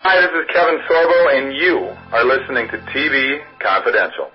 Hi, this is Kevin Sorbo, and you are listening to TV Confidential.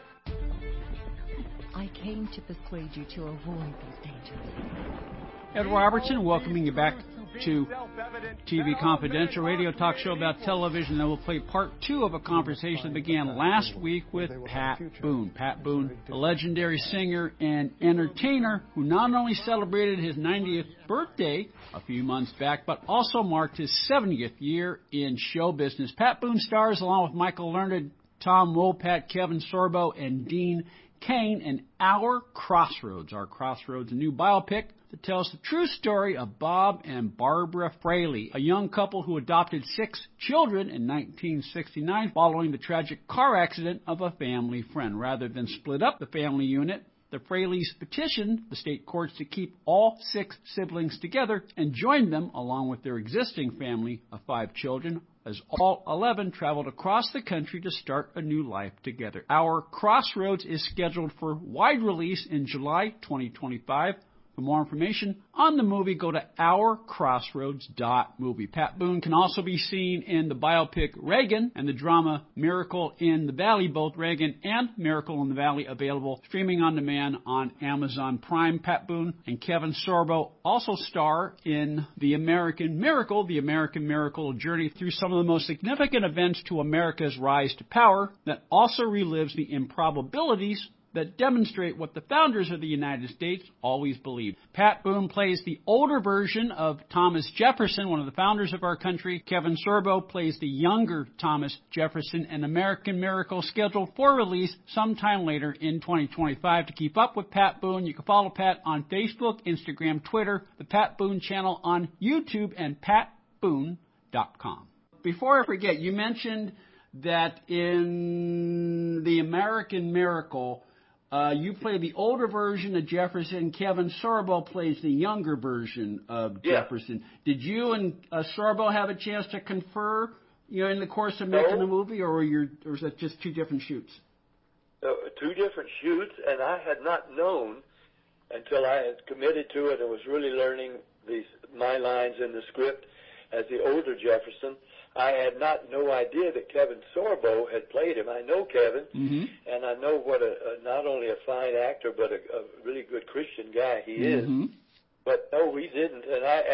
I came to persuade you to avoid these dangers. Ed Robertson, welcoming you back to TV Confidential, radio talk show about television. Then we'll play part 2 of a conversation that began last week with Pat Boone. Pat Boone, a legendary singer and entertainer who not only celebrated his 90th birthday a few months back, but also marked his 70th year in show business. Pat Boone stars along with Michael Learned, Tom Wopat, Kevin Sorbo, and Dean Cain in Our Crossroads. Our Crossroads, a new biopic that tells the true story of Bob and Barbara Fraley, a young couple who adopted 6 children in 1969 following the tragic car accident of a family friend. Rather than split up the family unit, the Fraleys petitioned the state courts to keep all 6 siblings together and join them along with their existing family of 5 children, as all 11 traveled across the country to start a new life together. Our Crossroads is scheduled for wide release in July 2025. For more information on the movie, go to ourcrossroads.movie. Pat Boone can also be seen in the biopic Reagan and the drama Miracle in the Valley, both Reagan and Miracle in the Valley available streaming on demand on Amazon Prime. Pat Boone and Kevin Sorbo also star in The American Miracle, a journey through some of the most significant events to America's rise to power that also relives the improbabilities that demonstrate what the founders of the United States always believed. Pat Boone plays the older version of Thomas Jefferson, one of the founders of our country. Kevin Sorbo plays the younger Thomas Jefferson, an American Miracle scheduled for release sometime later in 2025. To keep up with Pat Boone, you can follow Pat on Facebook, Instagram, Twitter, the Pat Boone channel on YouTube, and patboone.com. Before I forget, you mentioned that in The American Miracle, you play the older version of Jefferson. Kevin Sorbo plays the younger version of Jefferson. Did you and Sorbo have a chance to confer, in the course of making the movie, or was that just 2 different shoots? 2 different shoots, and I had not known until I had committed to it and was really learning my lines in the script as the older Jefferson. I had no idea that Kevin Sorbo had played him. I know Kevin, and I know what not only a fine actor, but a really good Christian guy he is. But no, we didn't. And I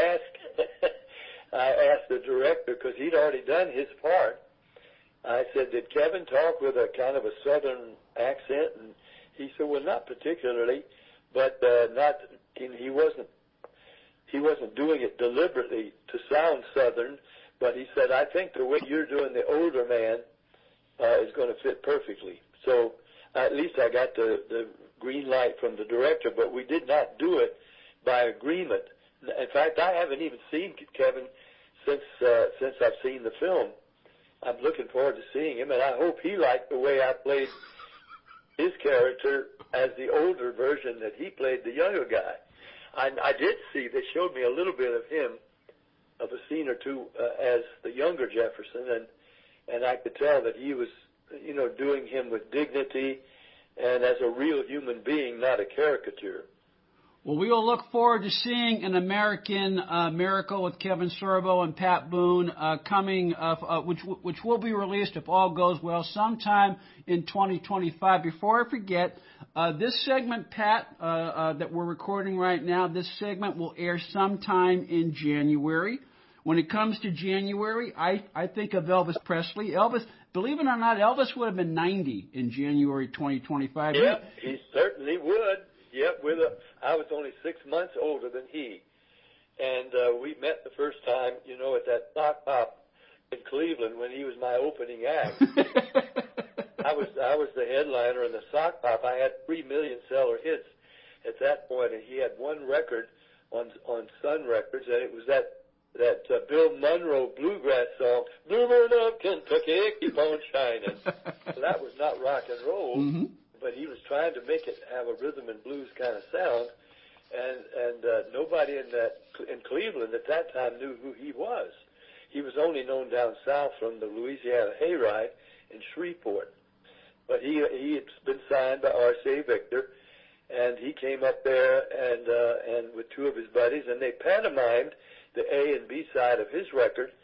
asked the director, because he'd already done his part. I said, did Kevin talk with a kind of a southern accent? And he said, well, not particularly, but he wasn't doing it deliberately to sound southern. But he said, I think the way you're doing the older man is going to fit perfectly. So at least I got the green light from the director, but we did not do it by agreement. In fact, I haven't even seen Kevin since I've seen the film. I'm looking forward to seeing him, and I hope he liked the way I played his character as the older version that he played the younger guy. I did see, they showed me a little bit of him, of a scene or 2 as the younger Jefferson, and I could tell that he was, doing him with dignity and as a real human being, not a caricature. Well, we will look forward to seeing An American Miracle with Kevin Sorbo and Pat Boone coming, which will be released, if all goes well, sometime in 2025. Before I forget, this segment, Pat, that we're recording right now, this segment will air sometime in January. When it comes to January, I think of Elvis Presley. Elvis, believe it or not, Elvis would have been 90 in January 2025. Yeah, he certainly would. Yep, I was only 6 months older than he. And we met the first time, at that sock hop in Cleveland when he was my opening act. I was the headliner in the sock hop. I had 3 million seller hits at that point, and he had one record on Sun Records, and it was that Bill Monroe bluegrass song, Bluebird of Kentucky, keep on shining. So that was not rock and roll, but he was trying to make it have a rhythm and blues kind of sound, and nobody in Cleveland at that time knew who he was. He was only known down south from the Louisiana Hayride in Shreveport. But he had been signed by R.C. Victor, and he came up there and with 2 of his buddies, and they pantomimed the A and B side of his record,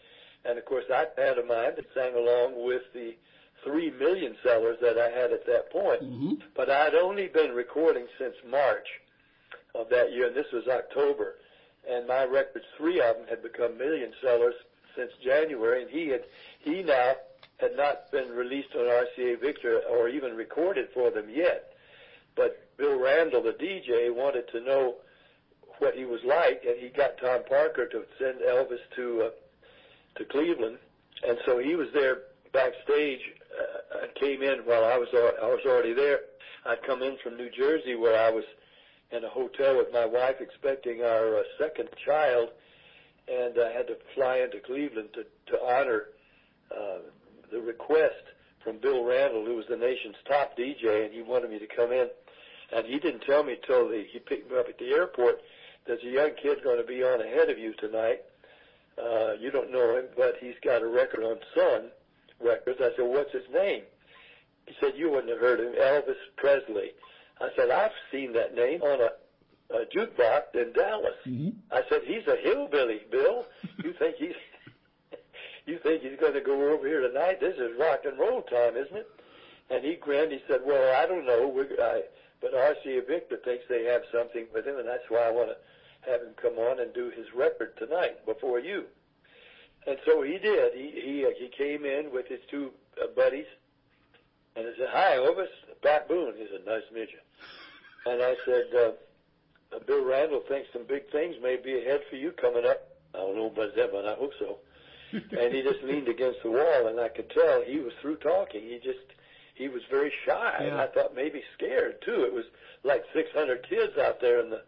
And, of course, I had a mind that sang along with the 3 million sellers that I had at that point. Mm-hmm. But I'd only been recording since March of that year, and this was October. And my records, 3 of them, had become million sellers since January, and he now had not been released on RCA Victor or even recorded for them yet. But Bill Randall, the DJ, wanted to know what he was like, and he got Tom Parker to send Elvis to Cleveland, and so he was there backstage. Came in while I was already there. I'd come in from New Jersey, where I was in a hotel with my wife expecting our second child, and I had to fly into Cleveland to honor the request from Bill Randall, who was the nation's top DJ, and he wanted me to come in. And he didn't tell me till he picked me up at the airport, there's a young kid going to be on ahead of you tonight. You don't know him, but he's got a record on Sun Records. I said, what's his name? He said, you wouldn't have heard of him, Elvis Presley. I said, I've seen that name on a jukebox in Dallas. Mm-hmm. I said, he's a hillbilly, Bill. You think he's going to go over here tonight? This is rock and roll time, isn't it? And he grinned. He said, well, I don't know. But RCA Victor thinks they have something with him, and that's why I want to have him come on and do his record tonight before you. And so he did. He came in with his 2 buddies, and he said, hi, Elvis, Pat Boone. He said, nice to meet you. And I said, Bill Randall thinks some big things may be ahead for you coming up. I don't know about that, but I hope so. And he just leaned against the wall, and I could tell he was through talking. He was very shy, and I thought maybe scared, too. It was like 600 kids out there in the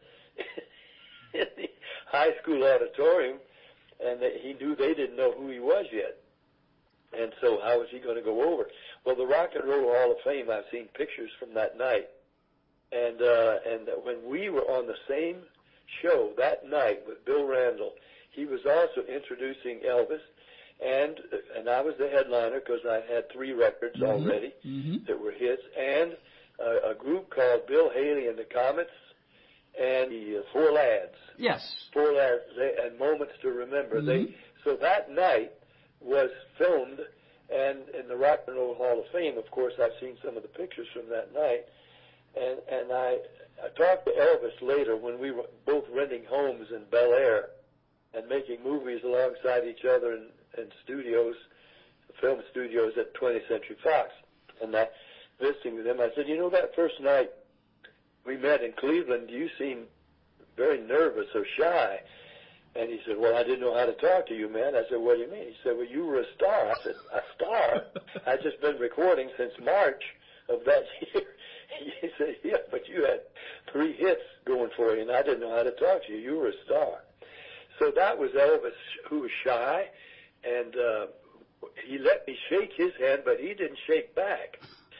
high school auditorium, and he knew they didn't know who he was yet. And so how was he going to go over? Well, the Rock and Roll Hall of Fame, I've seen pictures from that night. And when we were on the same show that night with Bill Randall, he was also introducing Elvis, and I was the headliner because I had 3 records already that were hits, and a group called Bill Haley and the Comets and the 4 Lads. Yes. 4 Lads and Moments to Remember. So that night was filmed, and in the Rock and Roll Hall of Fame, of course, I've seen some of the pictures from that night, and I talked to Elvis later when we were both renting homes in Bel Air and making movies alongside each other in studios, film studios at 20th Century Fox. And I visiting with him, I said, you know, that first night we met in Cleveland, you seemed very nervous or shy. And he said, well, I didn't know how to talk to you, man. I said, what do you mean? He said, well, you were a star. I said, a star? I'd just been recording since March of that year. He said, yeah, but you had 3 hits going for you, and I didn't know how to talk to you. You were a star. So that was Elvis, who was shy, and he let me shake his hand, but he didn't shake back.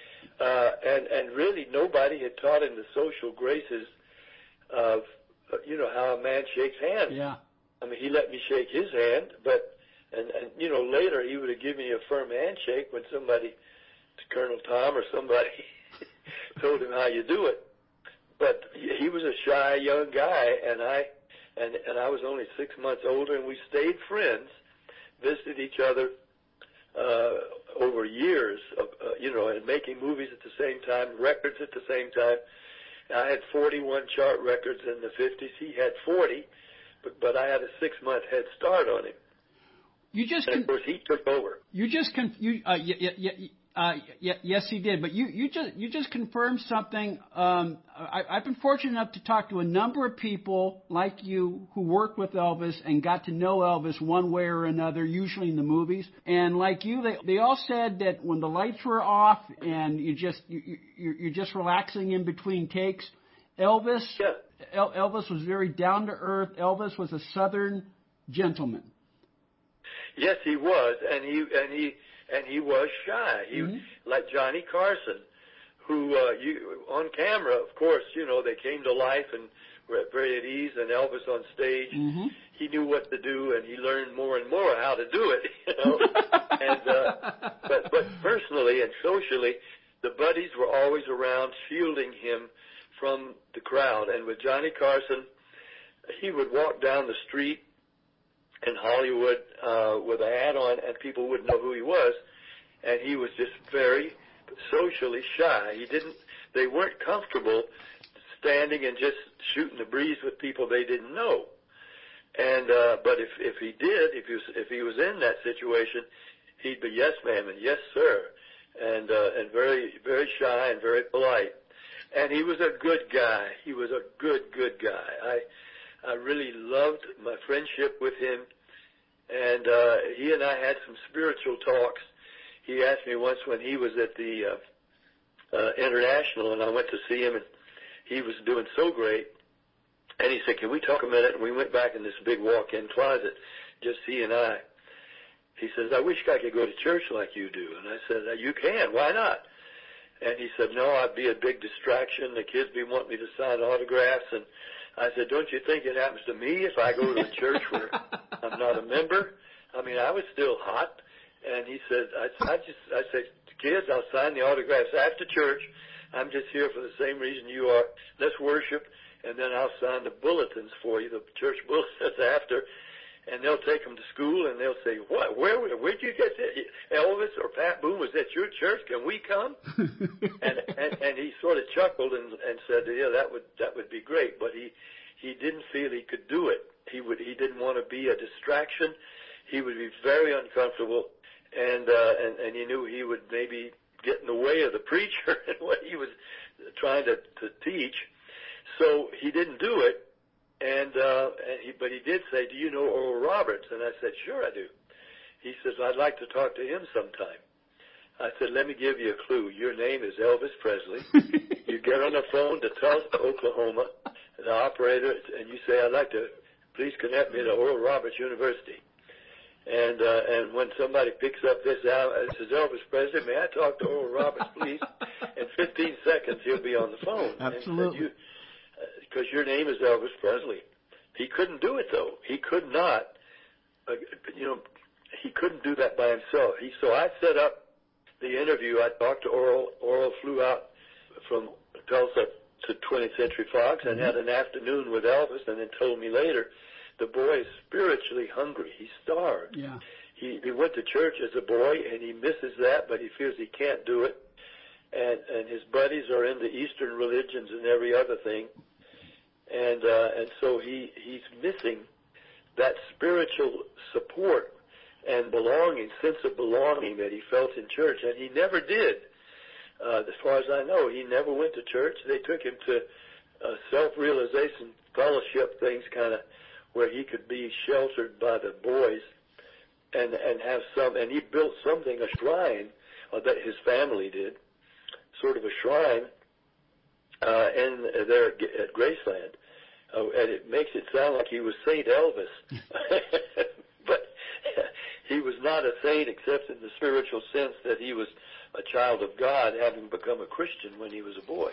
And really nobody had taught him the social graces of, how a man shakes hands. Yeah. I mean, he let me shake his hand, but, and later he would have given me a firm handshake when somebody, Colonel Tom or somebody, told him how you do it. But he was a shy young guy, and I was only 6 months older, and we stayed friends, visited each other over years of, and making movies at the same time, records at the same time. I had 41 chart records in the 50s. He had 40, but I had a 6-month head start on him. And of course, he took over. Yes, he did. But you just confirmed something. I've been fortunate enough to talk to a number of people like you who worked with Elvis and got to know Elvis one way or another, usually in the movies. And like you, they all said that when the lights were off and you're just relaxing in between takes, Elvis was very down to earth. Elvis was a Southern gentleman. Yes, he was, and he was shy. He like Johnny Carson, who on camera, of course, they came to life and were very at ease. And Elvis on stage, he knew what to do, and he learned more and more how to do it. And but personally and socially, the buddies were always around shielding him from the crowd. And with Johnny Carson, he would walk down the street in Hollywood with a hat on, and people wouldn't know who he was. And he was just very socially shy. They weren't comfortable standing and just shooting the breeze with people they didn't know. And but if he was in that situation, he'd be yes, ma'am, and yes, sir, and very, very shy and very polite. And he was a good guy. He was a good guy. I really loved my friendship with him, and he and I had some spiritual talks. He asked me once when he was at the International, and I went to see him, and he was doing so great. And he said, "Can we talk a minute?" And we went back in this big walk-in closet, just he and I. He says, "I wish I could go to church like you do." And I said, "You can. Why not?" And he said, "No, I'd be a big distraction. The kids be wanting me to sign autographs." And I said, "Don't you think it happens to me if I go to a church where I'm not a member?" I mean, I was still hot. And he said, I said, "Kids, I'll sign the autographs after church. I'm just here for the same reason you are. Let's worship, and then I'll sign the bulletins for you, the church bulletins after." And they'll take them to school, and they'll say, "What? Where'd you get that? Elvis or Pat Boone was at your church? Can we come?" and he sort of chuckled and said, "Yeah, that would be great." But he didn't feel he could do it. He didn't want to be a distraction. He would be very uncomfortable, and he knew he would maybe get in the way of the preacher and what he was trying to teach. So he didn't do it. But he did say, "Do you know Oral Roberts?" And I said, "Sure I do." He says, "I'd like to talk to him sometime." I said, "Let me give you a clue. Your name is Elvis Presley. You get on the phone to Tulsa, Oklahoma, the operator, and you say, 'I'd like to please connect me to Oral Roberts University.' And when somebody picks up this out, it says, 'Elvis Presley, may I talk to Oral Roberts, please?' In 15 seconds, he'll be on the phone." Absolutely. Because your name is Elvis Presley. He couldn't do it, though. He could not, he couldn't do that by himself. So I set up the interview. I talked to Oral. Oral flew out from Tulsa to 20th Century Fox and had an afternoon with Elvis, and then told me later, the boy is spiritually hungry. He's starved. Yeah. He went to church as a boy, and he misses that, but he feels he can't do it. And his buddies are into Eastern religions and every other thing. And so he's missing that spiritual support and belonging, sense of belonging that he felt in church. And he never did. As far as I know, he never went to church. They took him to self-realization fellowship things, kind of where he could be sheltered by the boys and have some. And he built something, a shrine, that his family did, sort of a shrine there at Graceland. And it makes it sound like he was Saint Elvis. But he was not a saint except in the spiritual sense that he was a child of God, having become a Christian when he was a boy.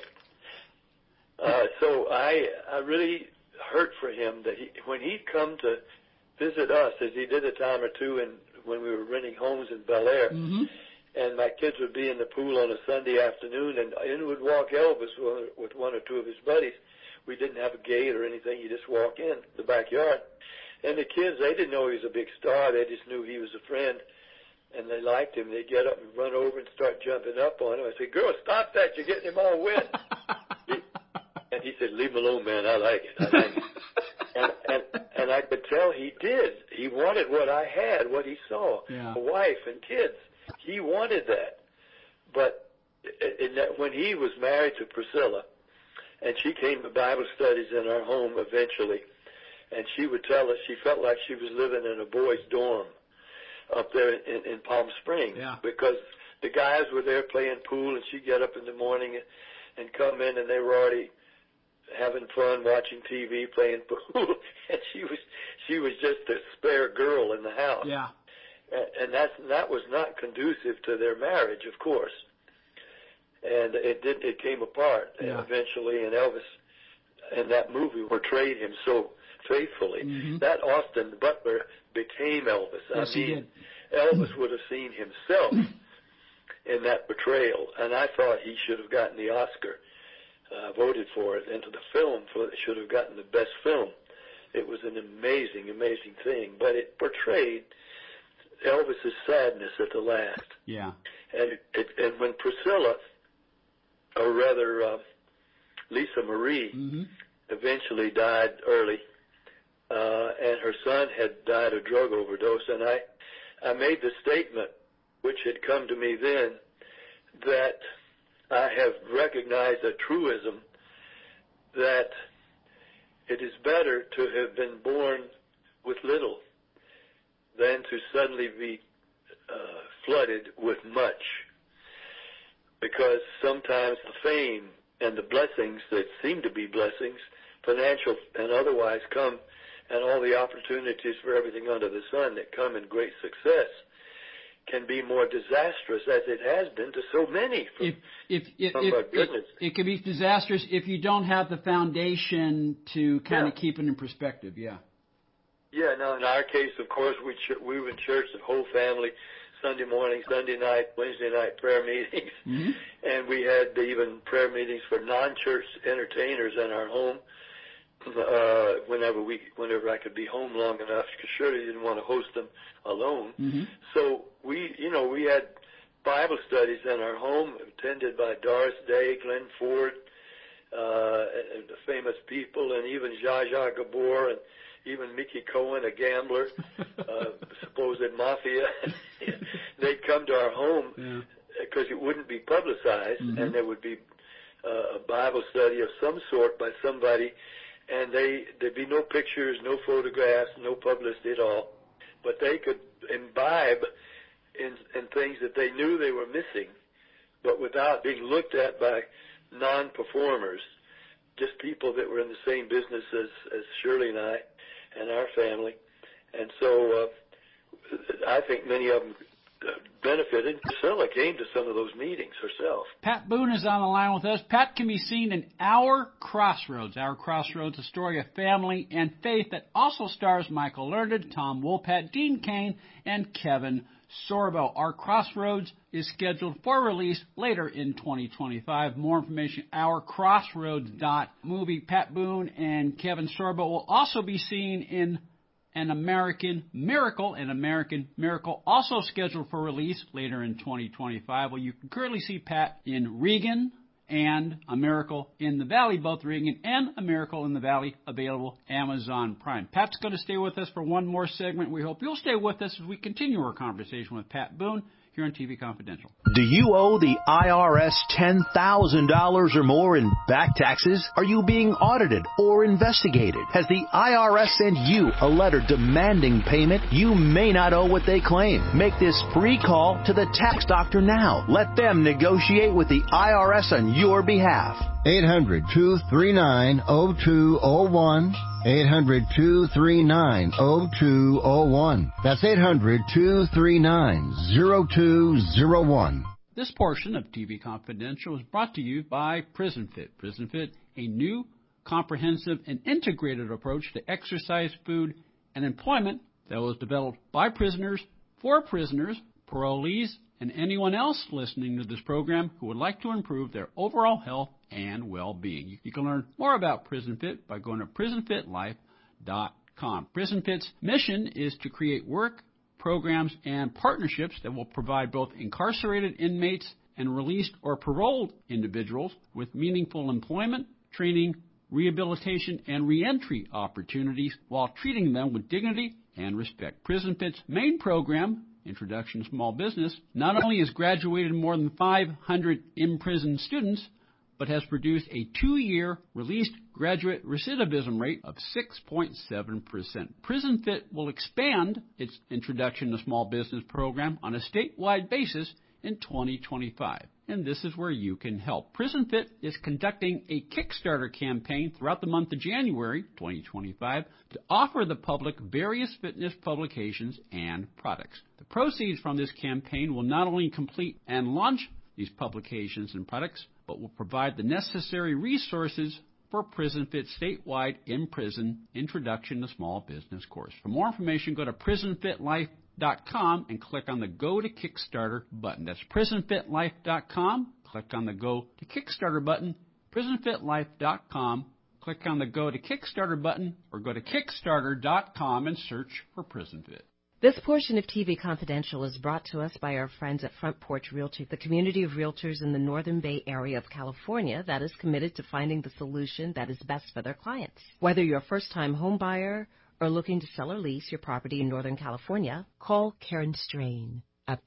So I really hurt for him that when he'd come to visit us, as he did a time or two when we were renting homes in Bel Air, and my kids would be in the pool on a Sunday afternoon, and in would walk Elvis with one or two of his buddies. We didn't have a gate or anything. You just walk in the backyard. And the kids, they didn't know he was a big star. They just knew he was a friend, and they liked him. They'd get up and run over and start jumping up on him. I said, "Girl, stop that. You're getting him all wet." And he said, "Leave him alone, man. I like it." And I could tell he did. He wanted what I had, what he saw, a wife and kids. He wanted that. But when he was married to Priscilla, and she came to Bible studies in our home eventually, and she would tell us she felt like she was living in a boys' dorm up there in Palm Springs, because the guys were there playing pool, and she'd get up in the morning and come in, and they were already having fun watching TV, playing pool, and she was just a spare girl in the house. Yeah. And that was not conducive to their marriage, of course. And it came apart eventually, and Elvis in that movie portrayed him so faithfully. That Austin Butler became Elvis. Yes, he did. Elvis would have seen himself in that portrayal, and I thought he should have gotten the Oscar, voted for it, and the film should have gotten the best film. It was an amazing, amazing thing. But it portrayed Elvis's sadness at the last. Yeah. And when Priscilla, or rather Lisa Marie, eventually died early, and her son had died of drug overdose, and I made the statement, which had come to me then, that I have recognized a truism that it is better to have been born with little than to suddenly be flooded with much. Because sometimes the fame and the blessings that seem to be blessings, financial and otherwise, come, and all the opportunities for everything under the sun that come in great success can be more disastrous, as it has been to so many. It can be disastrous if you don't have the foundation to kind of keep it in perspective. Yeah. Yeah. Now in our case, of course, we were in church, the whole family, Sunday morning, Sunday night, Wednesday night prayer meetings, and we had even prayer meetings for non-church entertainers in our home. Whenever I could be home long enough, because Shirley didn't want to host them alone. So we had Bible studies in our home, attended by Doris Day, Glenn Ford, and the famous people, and even Zsa Zsa Gabor, and even Mickey Cohen, a gambler, supposed mafia. They'd come to our home because it wouldn't be publicized, and there would be a Bible study of some sort by somebody. And there'd be no pictures, no photographs, no publicity at all. But they could imbibe in things that they knew they were missing, but without being looked at by non-performers, just people that were in the same business as Shirley and I and our family. And so I think many of them benefited. Priscilla came to some of those meetings herself. Pat Boone is on the line with us. Pat can be seen in Our Crossroads. Our Crossroads, a story of family and faith that also stars Michael Learned, Tom Wopat, Dean Cain, and Kevin Sorbo. Our Crossroads is scheduled for release later in 2025. More information, ourcrossroads.movie. Pat Boone and Kevin Sorbo will also be seen in An American Miracle. An American Miracle, also scheduled for release later in 2025. Well, you can currently see Pat in Regan and A Miracle in the Valley, both Regan and A Miracle in the Valley, available Amazon Prime. Pat's going to stay with us for one more segment. We hope you'll stay with us as we continue our conversation with Pat Boone here on TV Confidential. Do you owe the IRS $10,000 or more in back taxes? Are you being audited or investigated? Has the IRS sent you a letter demanding payment? You may not owe what they claim. Make this free call to the tax doctor now. Let them negotiate with the IRS on your behalf. 800-239-0201. 800-239-0201. That's 800-239-0201. This portion of TV Confidential is brought to you by PrisonFit. PrisonFit, a new, comprehensive, and integrated approach to exercise, food, and employment that was developed by prisoners, for prisoners, parolees, and anyone else listening to this program who would like to improve their overall health and well-being. You can learn more about PrisonFit by going to PrisonFitLife.com. PrisonFit's mission is to create work, programs, and partnerships that will provide both incarcerated inmates and released or paroled individuals with meaningful employment, training, rehabilitation, and reentry opportunities while treating them with dignity and respect. PrisonFit's main program, Introduction to Small Business, not only has graduated more than 500 imprisoned students, but has produced a 2-year released graduate recidivism rate of 6.7%. PrisonFit will expand its Introduction to Small Business program on a statewide basis in 2025. And this is where you can help. PrisonFit is conducting a Kickstarter campaign throughout the month of January 2025 to offer the public various fitness publications and products. The proceeds from this campaign will not only complete and launch these publications and products, but will provide the necessary resources for PrisonFit's statewide in-prison Introduction to Small Business course. For more information, go to PrisonFitLife.com and click on the Go to Kickstarter button. That's PrisonFitLife.com. Click on the Go to Kickstarter button, PrisonFitLife.com. Click on the Go to Kickstarter button or go to Kickstarter.com and search for Prison Fit. This portion of TV Confidential is brought to us by our friends at Front Porch Realty, the community of realtors in the Northern Bay area of California that is committed to finding the solution that is best for their clients. Whether you're a first-time home buyer or looking to sell or lease your property in Northern California, call Karen Strain at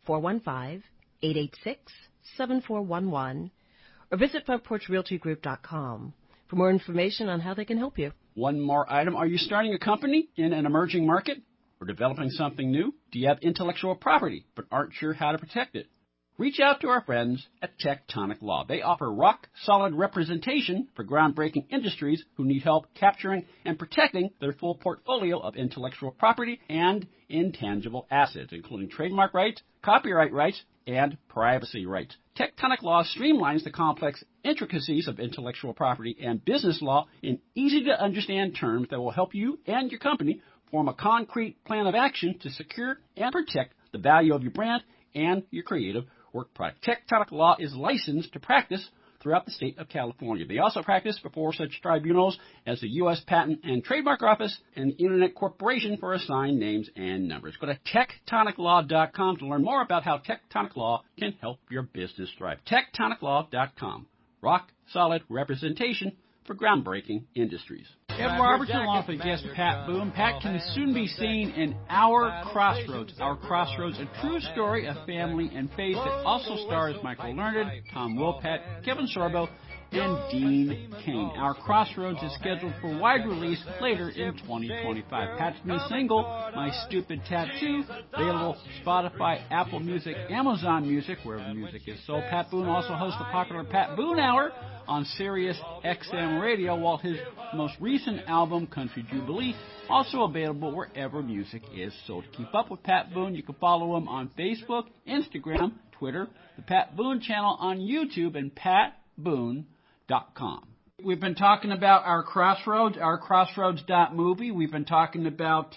415-886-7411 or visit frontporchrealtygroup.com for more information on how they can help you. One more item. Are you starting a company in an emerging market or developing something new? Do you have intellectual property but aren't sure how to protect it? Reach out to our friends at Tectonic Law. They offer rock-solid representation for groundbreaking industries who need help capturing and protecting their full portfolio of intellectual property and intangible assets, including trademark rights, copyright rights, and privacy rights. Tectonic Law streamlines the complex intricacies of intellectual property and business law in easy-to-understand terms that will help you and your company form a concrete plan of action to secure and protect the value of your brand and your creative work product. Tectonic Law is licensed to practice throughout the state of California. They also practice before such tribunals as the U.S. Patent and Trademark Office and the Internet Corporation for assigned names and numbers. Go to tectoniclaw.com to learn more about how Tectonic Law can help your business thrive. Tectoniclaw.com. Rock solid representation for groundbreaking industries. Ed Robertson along with guest Pat Boone. Pat can soon be seen in Our Crossroads. Our Crossroads, a true story of family and faith that also stars Michael Learned, Tom Wilpett, Kevin Sorbo, and Dean Cain. Our Crossroads is scheduled for wide release later in 2025. Pat's new single, My Stupid Tattoo, available Spotify, Apple Music, Amazon Music, wherever music is sold. Pat Boone also hosts the popular Pat Boone Hour on Sirius XM Radio, while his most recent album, Country Jubilee, also available wherever music is sold. To keep up with Pat Boone, you can follow him on Facebook, Instagram, Twitter, the Pat Boone channel on YouTube, and patboone.com. We've been talking about Our Crossroads.movie. We've been talking about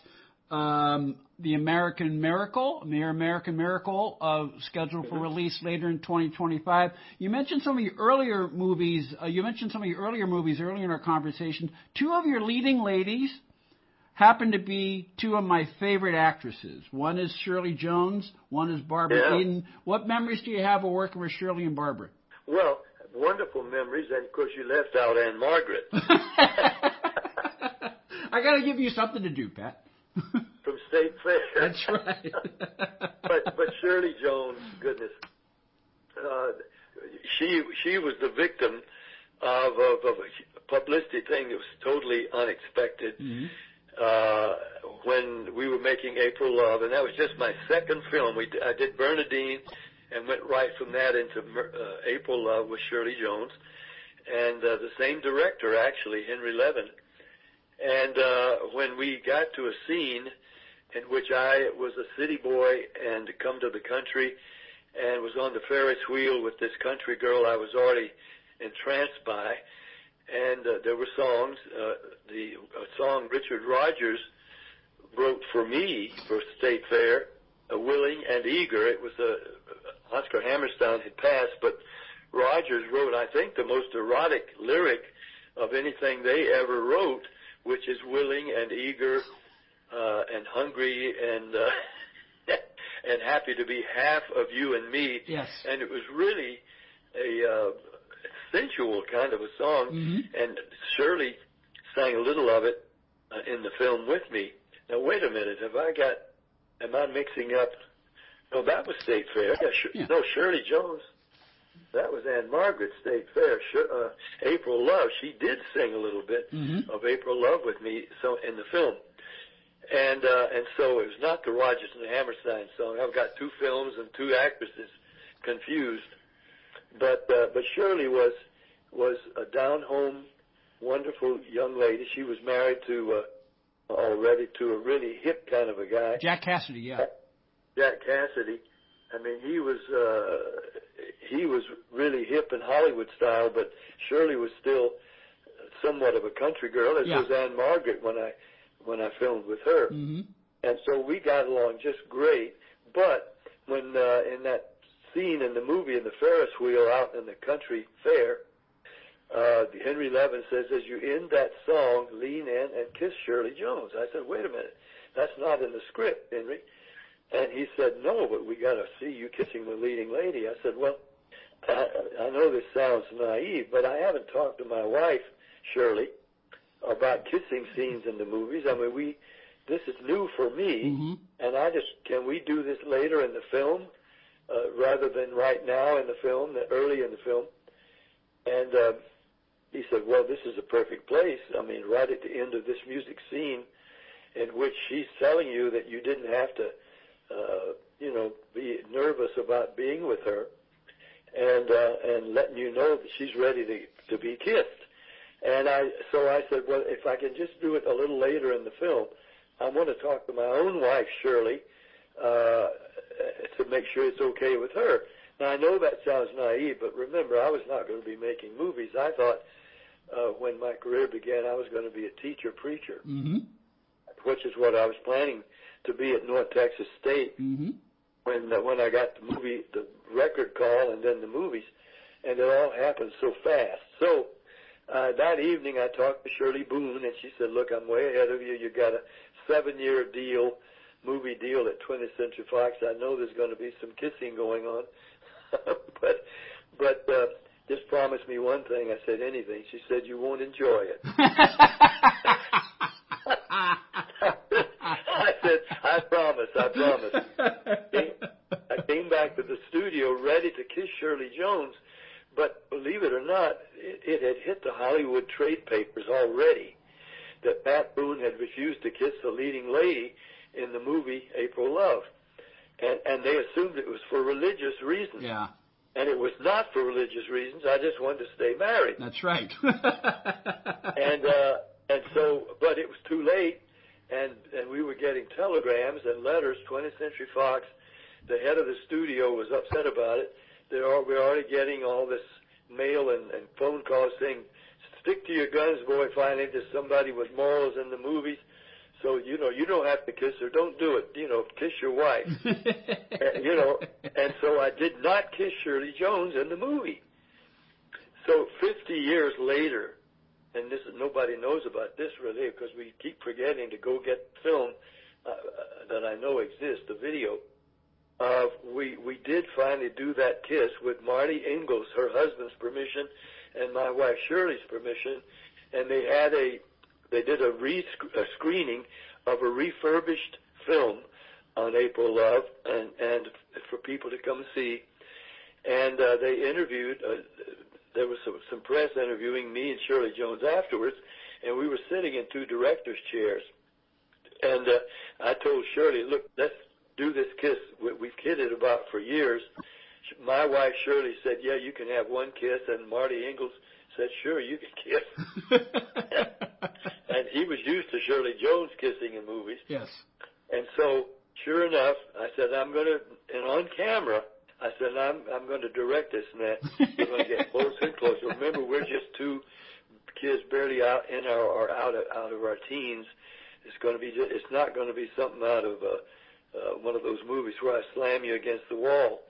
The American Miracle, scheduled for release later in 2025. You mentioned some of your earlier movies. Earlier in our conversation. Two of your leading ladies happen to be two of my favorite actresses. One is Shirley Jones. One is Barbara Eden. What memories do you have of working with Shirley and Barbara? Well, wonderful memories, and of course you left out Ann Margaret. I got to give you something to do, Pat. From State Fair. That's right. but Shirley Jones, goodness, she was the victim of a publicity thing that was totally unexpected. Mm-hmm. When we were making April Love, and that was just my second film. I did Bernadine, and went right from that into April Love with Shirley Jones, and the same director actually, Henry Levin. And when we got to a scene in which I was a city boy and come to the country and was on the Ferris wheel with this country girl I was already entranced by, and there were songs. A song Richard Rogers wrote for me for State Fair, Willing and Eager. It was Oscar Hammerstein had passed, but Rogers wrote, I think, the most erotic lyric of anything they ever wrote, which is willing and eager and hungry and and happy to be half of you and me. Yes. And it was really a sensual kind of a song. Mm-hmm. And Shirley sang a little of it in the film with me. Now, wait a minute. Am I mixing up? No, that was State Fair. Yeah. No, Shirley Jones. That was Ann Margaret, State Fair. April Love, she did sing a little bit of April Love with me in the film. And so it was not the Rogers and Hammerstein song. I've got two films and two actresses confused. But Shirley was a down-home, wonderful young lady. She was married already to a really hip kind of a guy. Jack Cassidy, yeah. Jack Cassidy. I mean, he was really hip and Hollywood style, but Shirley was still somewhat of a country girl, as was Ann Margaret when I filmed with her. Mm-hmm. And so we got along just great. But when in that scene in the movie in the Ferris wheel out in the country fair, Henry Levin says, as you end that song, lean in and kiss Shirley Jones. I said, wait a minute, that's not in the script, Henry. And he said, no, but we got to see you kissing the leading lady. I said, well, I know this sounds naive, but I haven't talked to my wife, Shirley, about kissing scenes in the movies. I mean, this is new for me, and can we do this later in the film rather than right now in the film, early in the film? And he said, well, this is a perfect place. I mean, right at the end of this music scene in which she's telling you that you didn't have to, be nervous about being with her, and letting you know that she's ready to be kissed. And so I said, well, if I can just do it a little later in the film, I want to talk to my own wife, Shirley, to make sure it's okay with her. Now, I know that sounds naive, but remember, I was not going to be making movies. I thought when my career began, I was going to be a teacher preacher, which is what I was planning to be at North Texas State when I got the record call and then the movies, and it all happened so fast. So that evening I talked to Shirley Boone, and she said, look, I'm way ahead of you. You got a 7-year movie deal at 20th Century Fox. I know there's going to be some kissing going on, but just promise me one thing. I said, anything. She said, you won't enjoy it. I said, I promise. I came back to the studio ready to kiss Shirley Jones, but believe it or not, it had hit the Hollywood trade papers already that Pat Boone had refused to kiss the leading lady in the movie April Love. And they assumed it was for religious reasons. Yeah. And it was not for religious reasons. I just wanted to stay married. That's right. And so, but it was too late, and we were getting telegrams and letters. 20th Century Fox, the head of the studio, was upset about it. We're already getting all this mail and phone calls saying, stick to your guns, boy, finally, there's somebody with morals in the movies. So, you don't have to kiss her. Don't do it. Kiss your wife. And so I did not kiss Shirley Jones in the movie. So 50 years later, and nobody knows about this really because we keep forgetting to go get film that I know exists, the video. We did finally do that kiss with Marty Ingalls, her husband's permission, and my wife Shirley's permission, and they did a screening of a refurbished film on April Love, and for people to come see, and they interviewed. There was some press interviewing me and Shirley Jones afterwards, and we were sitting in 2 directors' chairs. And I told Shirley, look, let's do this kiss. We've kidded about for years. My wife Shirley said, yeah, you can have one kiss, and Marty Ingalls said, sure, you can kiss. And he was used to Shirley Jones kissing in movies. Yes. And so, sure enough, I said, and on camera, I said, I'm going to direct this, man. We're going to get closer and closer. Remember, we're just 2 kids barely out of our teens. It's not going to be something out of one of those movies where I slam you against the wall.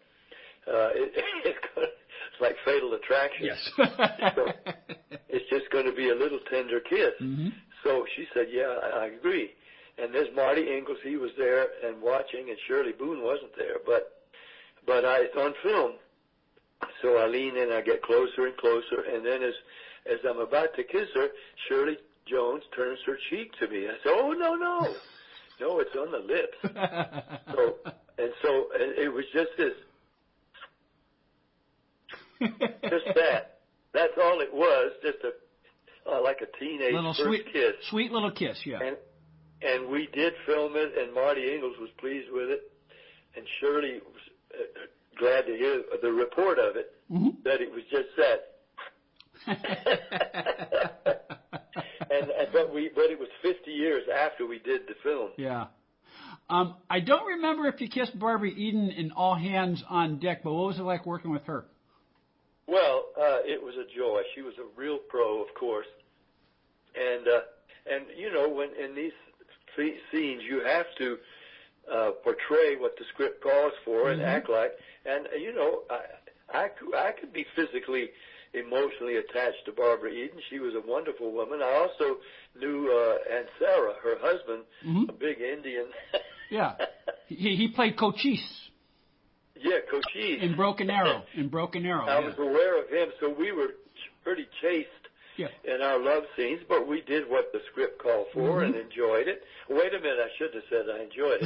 It's like Fatal Attraction. Yes. So it's just going to be a little tender kiss. So she said, yeah, I agree. And there's Marty Ingalls. He was there and watching, and Shirley Boone wasn't there, but it's on film. So I lean in, I get closer and closer, and then as I'm about to kiss her, Shirley Jones turns her cheek to me. I said, oh, no, it's on the lips. So it was just this, just that. That's all it was, just like a teenage little first kiss. Sweet little kiss, yeah. And we did film it, and Marty Ingalls was pleased with it, and Shirley was glad to hear the report of it, that it was just that. But it was 50 years after we did the film. Yeah. I don't remember if you kissed Barbara Eden in All Hands on Deck, but what was it like working with her? Well, it was a joy. She was a real pro, of course. And when in these scenes you have to portray what the script calls for and act like. And, I could be physically, emotionally attached to Barbara Eden. She was a wonderful woman. I also knew Aunt Sarah, her husband, a big Indian. Yeah, he played Cochise. Yeah, Cochise. In Broken Arrow. I was aware of him, so we were pretty chaste in our love scenes, but we did what the script called for and enjoyed it. Wait a minute, I shouldn't have said I enjoyed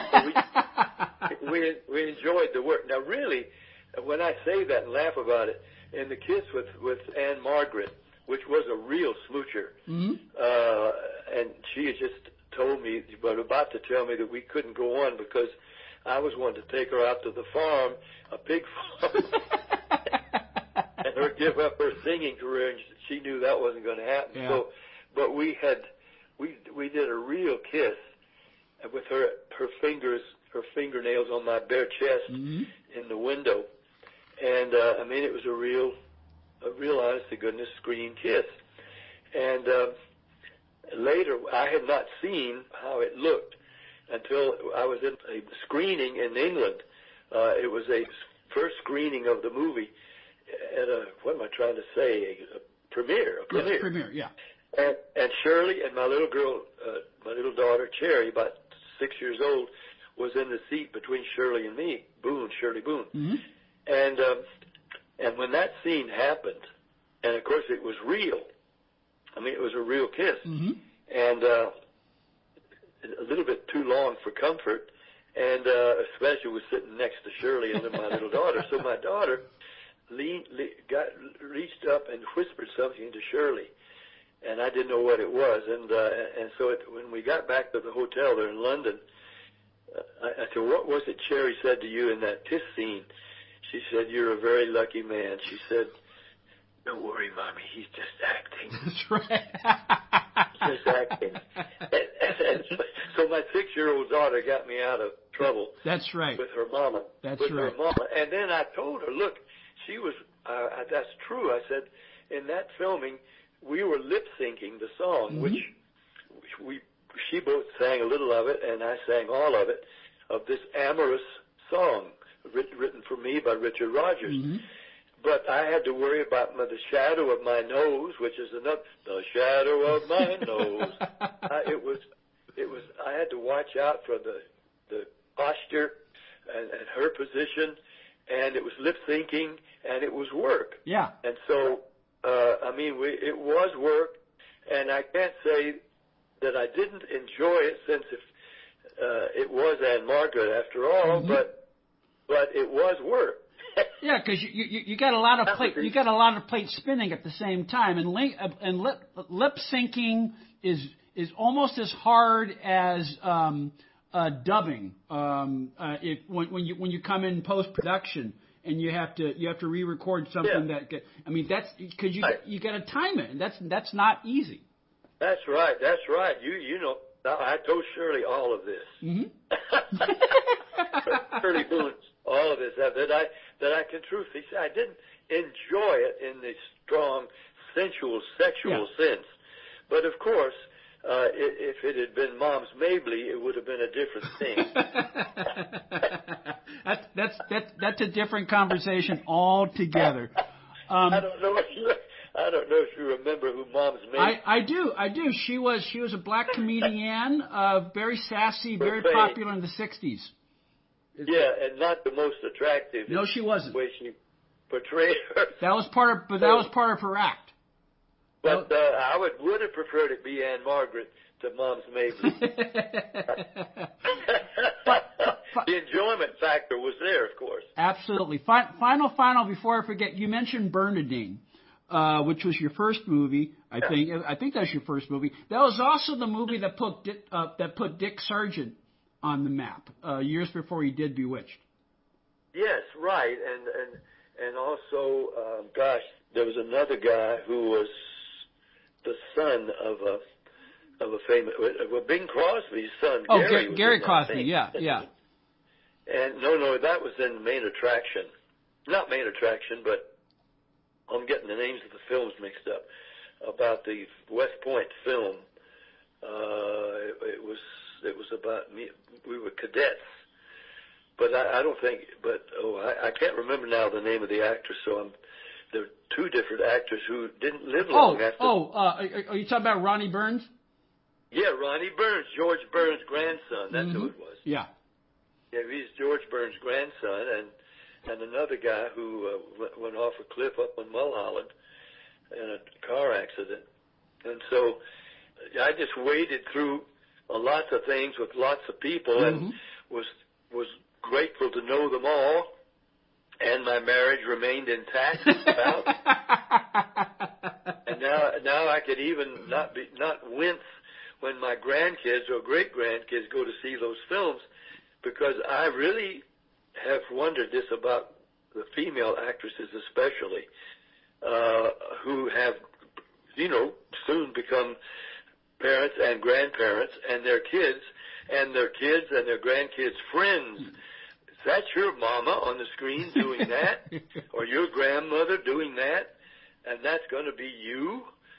it. we enjoyed the work. Now, really, when I say that and laugh about it, in the kiss with Anne Margaret, which was a real smoocher, and she had just told me, but about to tell me that we couldn't go on because I was wanting to take her out to the farm, a pig farm, and her give up her singing career, and she knew that wasn't going to happen. Yeah. So, but we did a real kiss with her fingernails on my bare chest in the window, and I mean it was a real honest to goodness screen kiss. And later, I had not seen how it looked until I was in a screening in England. It was a first screening of the movie at a premiere. Yes, premiere, yeah. And Shirley and my little girl, my little daughter Cherry, about 6 years old, was in the seat between Shirley and me, Shirley Boone. And when that scene happened, and of course it was real. I mean, it was a real kiss, and a little bit too long for comfort, and especially was sitting next to Shirley and then my little daughter. So my daughter reached up and whispered something to Shirley, and I didn't know what it was. And so when we got back to the hotel there in London, I said, "What was it Cherry said to you in that kiss scene?" She said, "You're a very lucky man." She said, "Don't worry, Mommy, he's just acting." That's right. Just acting. And so my 6-year-old daughter got me out of trouble. That's right. With her mama. That's with right. Her mama. And then I told her, look, she was, that's true. I said, in that filming, we were lip syncing the song, which she both sang a little of it, and I sang all of it, of this amorous song written for me by Richard Rodgers. But I had to worry about the shadow of my nose, which is the shadow of my nose. I had to watch out for the posture and her position, and it was lip syncing, and it was work. Yeah. And so, it was work, and I can't say that I didn't enjoy it, since it was Anne Margaret after all, but it was work. Yeah, because you got a lot of plate spinning at the same time, and lip syncing is almost as hard as dubbing. When you come in post production and you have to re-record something that's because you got to time it, and that's not easy. That's right. You know, I told Shirley all of this. Shirley Boone, all of this that I can truthfully say I didn't enjoy it in the strong, sensual, sexual sense. But of course, if it had been Mom's Mabley, it would have been a different thing. That's a different conversation altogether. I don't know if you remember who Mom's Mabley. I do. She was a black comedian, very sassy, very popular in the '60s. Yeah, and not the most attractive. No, she wasn't. The way she portrayed her. That was part of her act. But I would have preferred it be Anne Margaret to Mom's Mabley. The enjoyment factor was there, of course. Absolutely. Final, before I forget, you mentioned Bernadine, which was your first movie. I think that's your first movie. That was also the movie that put Dick Sargent on the map years before he did Bewitched. Yes, right, and also, there was another guy who was the son of a famous, Bing Crosby's son. Oh, Gary Crosby, yeah. And no, that was in Main Attraction, not Main Attraction, but I'm getting the names of the films mixed up. About the West Point film, it was about me. We were cadets, but I don't think. But I can't remember now the name of the actress. So there are two different actors who didn't live long after. Are you talking about Ronnie Burns? Yeah, Ronnie Burns, George Burns' grandson. That's who it was. Yeah. Yeah, he's George Burns' grandson, and another guy who went off a cliff up in Mulholland in a car accident. And so I just waded through lots of things with lots of people, and was grateful to know them all. And my marriage remained intact. And now I could even not wince when my grandkids or great-grandkids go to see those films, because I really have wondered this about the female actresses especially, who have, soon become parents and grandparents, and their kids and their grandkids' friends. Is that your mama on the screen doing that? Or your grandmother doing that? And that's going to be you?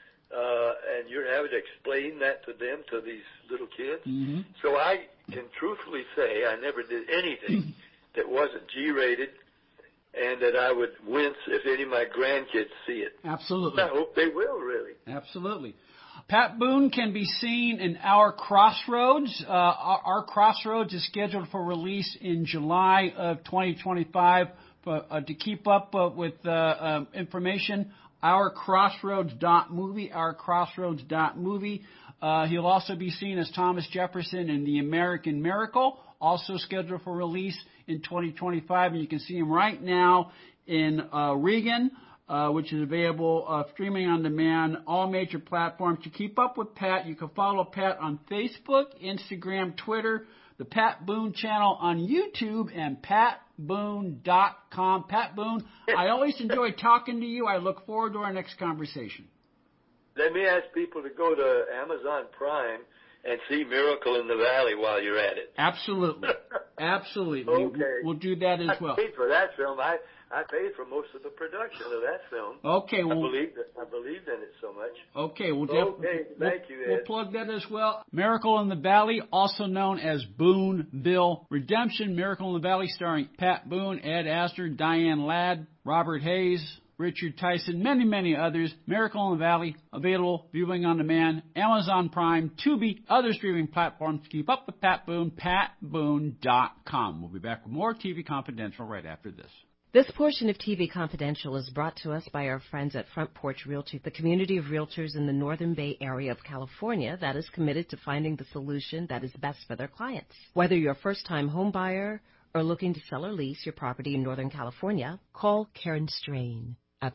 And you're having to explain that to them, to these little kids? Mm-hmm. So I can truthfully say I never did anything that wasn't G-rated, and that I would wince if any of my grandkids see it. Absolutely. I hope they will, really. Absolutely. Pat Boone can be seen in Our Crossroads. Our Crossroads is scheduled for release in July of 2025. To keep up with information, ourcrossroads.movie, ourcrossroads.movie. He'll also be seen as Thomas Jefferson in The American Miracle, also scheduled for release in 2025. And you can see him right now in Regan, which is available streaming on demand, all major platforms. To keep up with Pat, you can follow Pat on Facebook, Instagram, Twitter, the Pat Boone channel on YouTube, and patboone.com. Pat Boone, I always enjoy talking to you. I look forward to our next conversation. Let me ask people to go to Amazon Prime and see Miracle in the Valley while you're at it. Absolutely. Absolutely. Okay. We'll do that as well. I paid for that film. I paid for most of the production of that film. Okay. Well, I believed in it so much. Okay. Thank you, Ed. We'll plug that as well. Miracle in the Valley, also known as Booneville Redemption. Miracle in the Valley, starring Pat Boone, Ed Astor, Diane Ladd, Robert Hayes, Richard Tyson, many others. Miracle in the Valley, available viewing on demand, Amazon Prime, Tubi, other streaming platforms. To keep up with Pat Boone, patboone.com. We'll be back with more TV Confidential right after this. This portion of TV Confidential is brought to us by our friends at Front Porch Realty, the community of realtors in the Northern Bay area of California that is committed to finding the solution that is best for their clients. Whether you're a first-time home buyer or looking to sell or lease your property in Northern California, call Karen Strain at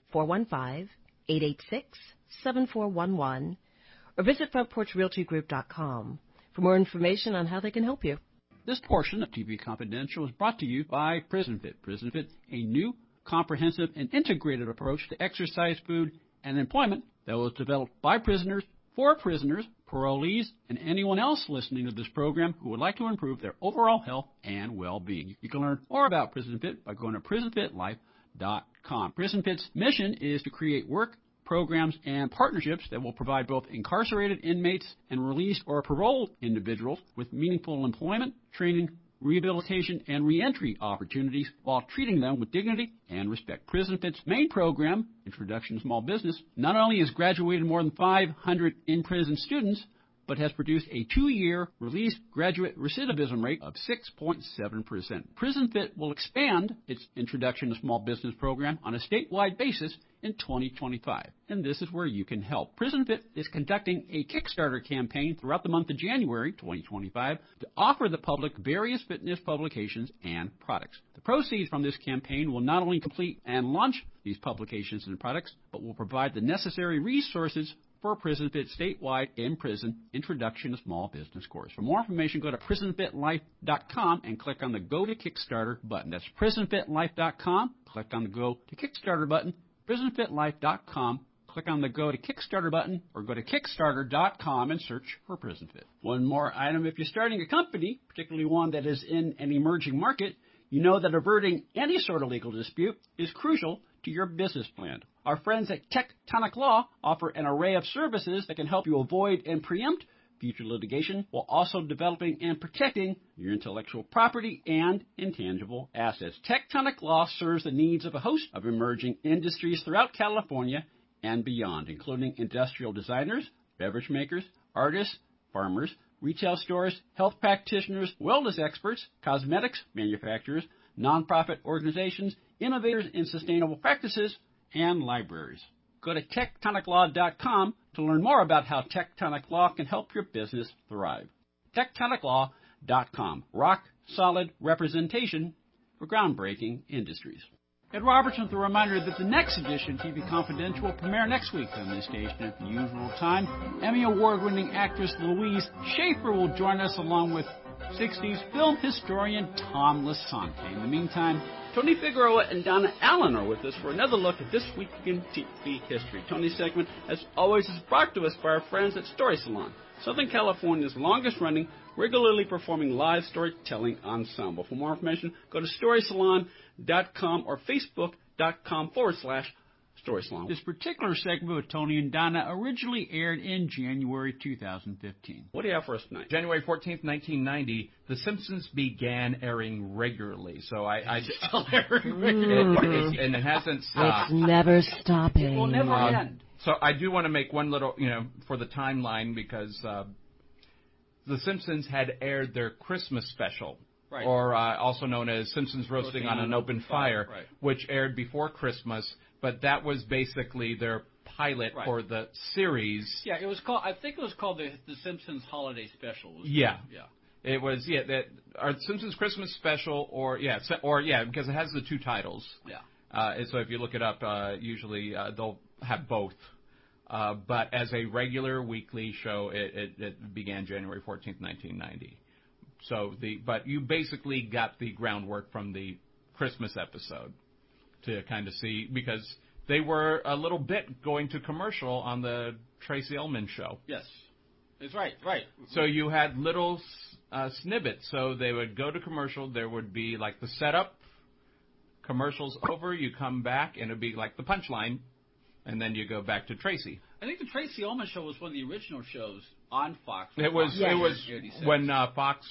415-886-7411 or visit frontporchrealtygroup.com for more information on how they can help you. This portion of TV Confidential is brought to you by PrisonFit. PrisonFit, a new, comprehensive, and integrated approach to exercise, food, and employment that was developed by prisoners, for prisoners, parolees, and anyone else listening to this program who would like to improve their overall health and well-being. You can learn more about PrisonFit by going to PrisonFitLife.com. PrisonFit's mission is to create work, programs, and partnerships that will provide both incarcerated inmates and released or paroled individuals with meaningful employment, training, rehabilitation, and reentry opportunities while treating them with dignity and respect. PrisonFit's main program, Introduction to Small Business, not only has graduated more than 500 in-prison students, but has produced a 2-year release graduate recidivism rate of 6.7%. PrisonFit will expand its Introduction to Small Business program on a statewide basis in 2025, and this is where you can help. PrisonFit is conducting a Kickstarter campaign throughout the month of January 2025 to offer the public various fitness publications and products. The proceeds from this campaign will not only complete and launch these publications and products, but will provide the necessary resources for PrisonFit's statewide in-prison Introduction to Small Business course. For more information, go to PrisonFitLife.com and click on the Go to Kickstarter button. That's PrisonFitLife.com. Click on the Go to Kickstarter button. PrisonFitLife.com. Click on the Go to Kickstarter button, or go to Kickstarter.com and search for PrisonFit. One more item. If you're starting a company, particularly one that is in an emerging market, you know that averting any sort of legal dispute is crucial to your business plan. Our friends at Tectonic Law offer an array of services that can help you avoid and preempt future litigation while also developing and protecting your intellectual property and intangible assets. Tectonic Law serves the needs of a host of emerging industries throughout California and beyond, including industrial designers, beverage makers, artists, farmers, retail stores, health practitioners, wellness experts, cosmetics manufacturers, nonprofit organizations, innovators in sustainable practices, and libraries. Go to tectoniclaw.com to learn more about how Tectonic Law can help your business thrive. tectoniclaw.com. Rock solid representation for groundbreaking industries. Ed Robertson with a reminder that the next edition of TV Confidential will premiere next week on this station at the usual time. Emmy Award-winning actress Louise Schaefer will join us along with 60s film historian Tom Lasante. In the meantime, Tony Figueroa and Donna Allen are with us for another look at This Week in TV History. Tony's segment, as always, is brought to us by our friends at Story Salon, Southern California's longest-running, regularly performing live storytelling ensemble. For more information, go to StorySalon.com or Facebook.com/Story Salon. This particular segment with Tony and Donna originally aired in January 2015. What do you have for us tonight? January 14th, 1990, The Simpsons began airing regularly. So Still airing regularly. and it hasn't stopped. It's never stopping. It will never end. So I do want to make one little, for the timeline, because The Simpsons had aired their Christmas special, right, or also known as Simpsons Roasting on an Open Fire, right, which aired before Christmas, but that was basically their pilot for the series. Yeah, it was called. I think it was called the Simpsons Holiday Special. Yeah. It was that our Simpsons Christmas Special, because it has the two titles. Yeah. So if you look it up, usually they'll have both. But as a regular weekly show, it began January 14th, 1990. But you basically got the groundwork from the Christmas episode to kind of see, because they were a little bit going to commercial on the Tracy Ullman show. Yes, it's right. So you had little snippets. So they would go to commercial. There would be like the setup, commercials over, you come back, and it would be like the punchline, and then you go back to Tracy. I think the Tracy Ullman show was one of the original shows on Fox. It was when Fox